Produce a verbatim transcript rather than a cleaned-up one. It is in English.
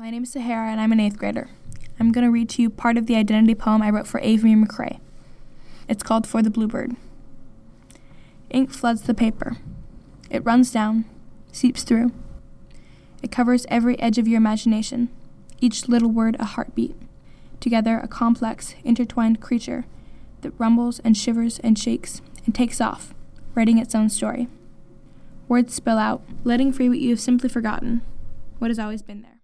My name is Sahara, and I'm an eighth grader. I'm going to read to you part of the identity poem I wrote for Avery McRae. It's called For the Bluebird. Ink floods the paper. It runs down, seeps through. It covers every edge of your imagination, each little word a heartbeat, together a complex, intertwined creature that rumbles and shivers and shakes and takes off, writing its own story. Words spill out, letting free what you have simply forgotten, what has always been there.